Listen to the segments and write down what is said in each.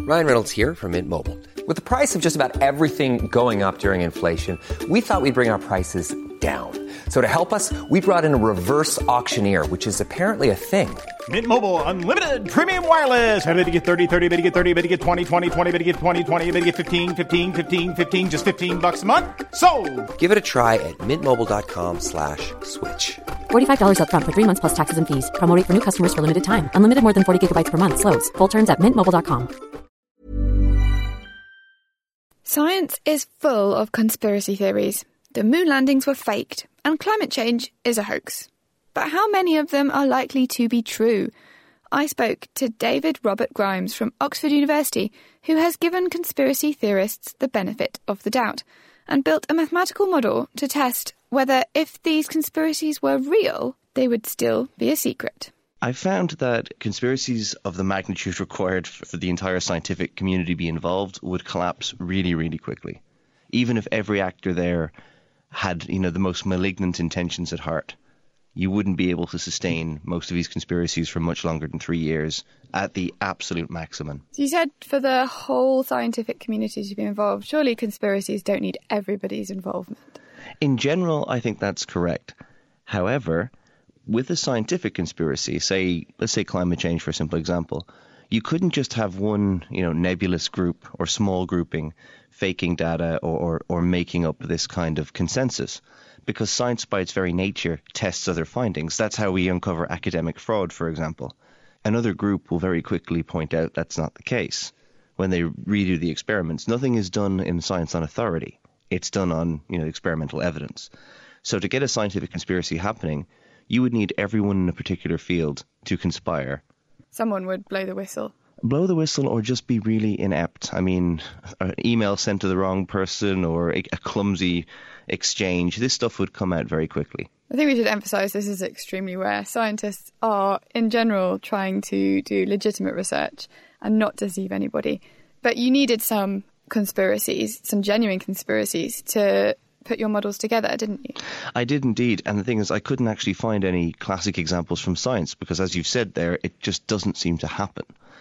Ryan Reynolds here from Mint Mobile. With the price of just about everything going up during inflation, we thought we'd bring our prices down. So to help us, we brought in a reverse auctioneer, which is apparently a thing. Mint Mobile Unlimited Premium Wireless. How to get 30, 30, bit to get 30, bit to get 20, 20, 20, bit to get 20, 20, bit to get 15, 15, 15, 15, just $15 a month? Sold! Give it a try at mintmobile.com/switch. $45 up front for 3 months plus taxes and fees. Promo rate for new customers for limited time. Unlimited more than 40 gigabytes per month. Slows full terms at mintmobile.com. Science is full of conspiracy theories. The moon landings were faked, and climate change is a hoax. But how many of them are likely to be true? I spoke to David Robert Grimes from Oxford University, who has given conspiracy theorists the benefit of the doubt, and built a mathematical model to test whether if these conspiracies were real, they would still be a secret. I found that conspiracies of the magnitude required for the entire scientific community to be involved would collapse really, really quickly. Even if every actor there had, the most malignant intentions at heart, you wouldn't be able to sustain most of these conspiracies for much longer than 3 years at the absolute maximum. So you said for the whole scientific community to be involved, surely conspiracies don't need everybody's involvement. In general, I think that's correct. However, with a scientific conspiracy, let's say climate change for a simple example, you couldn't just have one, nebulous group or small grouping faking data or making up this kind of consensus, because science by its very nature tests other findings. That's how we uncover academic fraud, for example. Another group will very quickly point out that's not the case. When they redo the experiments, nothing is done in science on authority. It's done on, experimental evidence. So to get a scientific conspiracy happening, you would need everyone in a particular field to conspire. Someone would blow the whistle. Blow the whistle or just be really inept. I mean, an email sent to the wrong person or a clumsy exchange, this stuff would come out very quickly. I think we should emphasise this is extremely rare. Scientists are, in general, trying to do legitimate research and not deceive anybody. But you needed some conspiracies, some genuine conspiracies, to put your models together, didn't you? I did indeed. And the thing is, I couldn't actually find any classic examples from science because, as you've said there, it just doesn't seem to happen.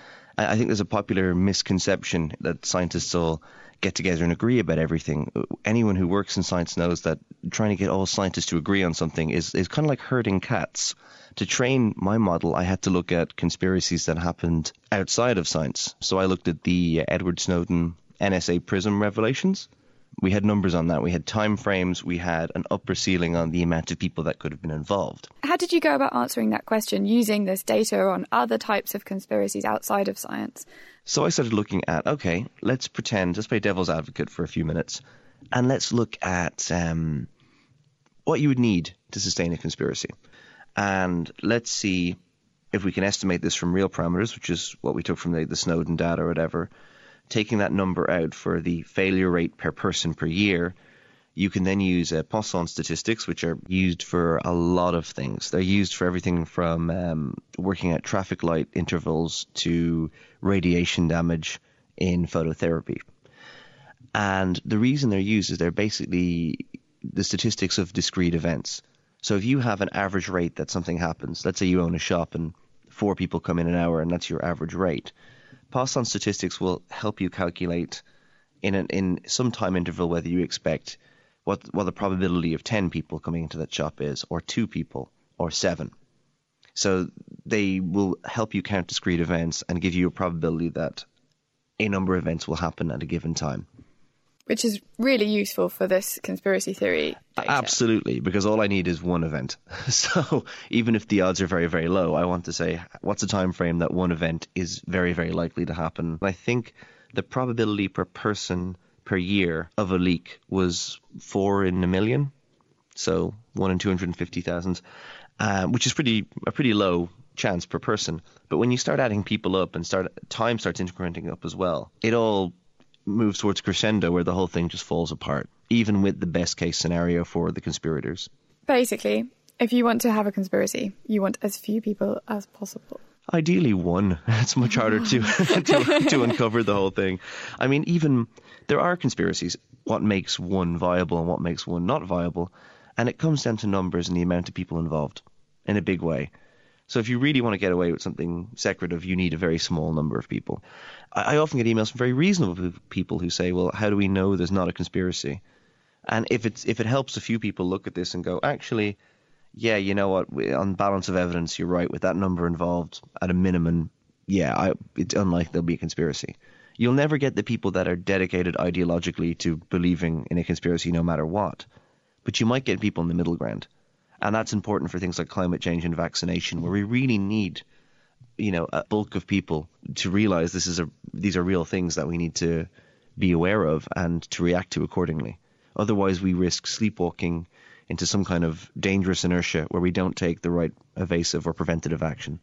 I think there's a popular misconception that scientists all get together and agree about everything. Anyone who works in science knows that trying to get all scientists to agree on something is kind of like herding cats. To train my model, I had to look at conspiracies that happened outside of science. So I looked at the Edward Snowden NSA PRISM revelations. We had numbers on that. We had time frames. We had an upper ceiling on the amount of people that could have been involved. How did you go about answering that question using this data on other types of conspiracies outside of science? So I started looking at, okay, let's play devil's advocate for a few minutes, and let's look at what you would need to sustain a conspiracy. And let's see if we can estimate this from real parameters, which is what we took from the Snowden data or whatever. Taking that number out for the failure rate per person per year, you can then use Poisson statistics, which are used for a lot of things. They're used for everything from working out traffic light intervals to radiation damage in phototherapy. And the reason they're used is they're basically the statistics of discrete events. So if you have an average rate that something happens, let's say you own a shop and 4 people come in an hour and that's your average rate, Poisson statistics will help you calculate in some time interval whether you expect what the probability of 10 people coming into that shop is, or 2 people, or 7. So they will help you count discrete events and give you a probability that a number of events will happen at a given time. Which is really useful for this conspiracy theory data. Absolutely, because all I need is one event. So even if the odds are very, very low, I want to say, what's a time frame that one event is very, very likely to happen? I think the probability per person per year of a leak was 4 in a million, so 1 in 250,000, which is a pretty low chance per person. But when you start adding people up and time starts incrementing up as well, it all moves towards crescendo where the whole thing just falls apart, even with the best case scenario for the conspirators. Basically, if you want to have a conspiracy, you want as few people as possible. Ideally one. It's much harder to uncover the whole thing. I mean, even there are conspiracies. What makes one viable and what makes one not viable? And it comes down to numbers and the amount of people involved in a big way. So if you really want to get away with something secretive, you need a very small number of people. I often get emails from very reasonable people who say, well, how do we know there's not a conspiracy? And if it helps a few people look at this and go, actually, yeah, you know what, on balance of evidence, you're right, with that number involved at a minimum, yeah, it's unlikely there'll be a conspiracy. You'll never get the people that are dedicated ideologically to believing in a conspiracy no matter what. But you might get people in the middle ground. And that's important for things like climate change and vaccination, where we really need, a bulk of people to realize these are real things that we need to be aware of and to react to accordingly. Otherwise, we risk sleepwalking into some kind of dangerous inertia where we don't take the right evasive or preventative action.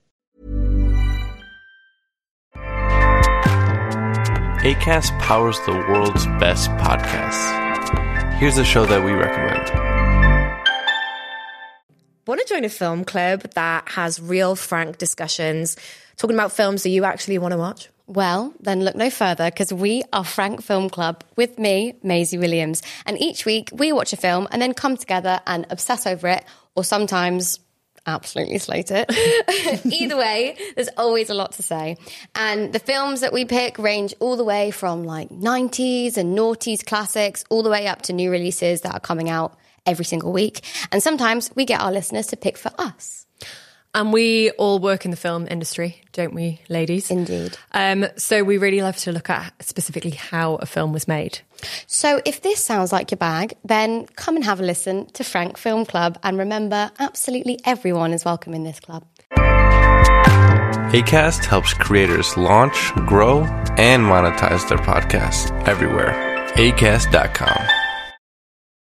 Acast powers the world's best podcasts. Here's a show that we recommend. Want to join a film club that has real, frank discussions, talking about films that you actually want to watch? Well, then look no further, because we are Frank Film Club with me, Maisie Williams. And each week we watch a film and then come together and obsess over it, or sometimes absolutely slate it. Either way, there's always a lot to say. And the films that we pick range all the way from like 90s and noughties classics all the way up to new releases that are coming out every single week. And sometimes we get our listeners to pick for us. And we all work in the film industry, don't we, ladies? Indeed. So we really love to look at specifically how a film was made. So if this sounds like your bag, then come and have a listen to Frank Film Club. And remember, absolutely everyone is welcome in this club. Acast helps creators launch, grow, and monetize their podcasts everywhere. Acast.com.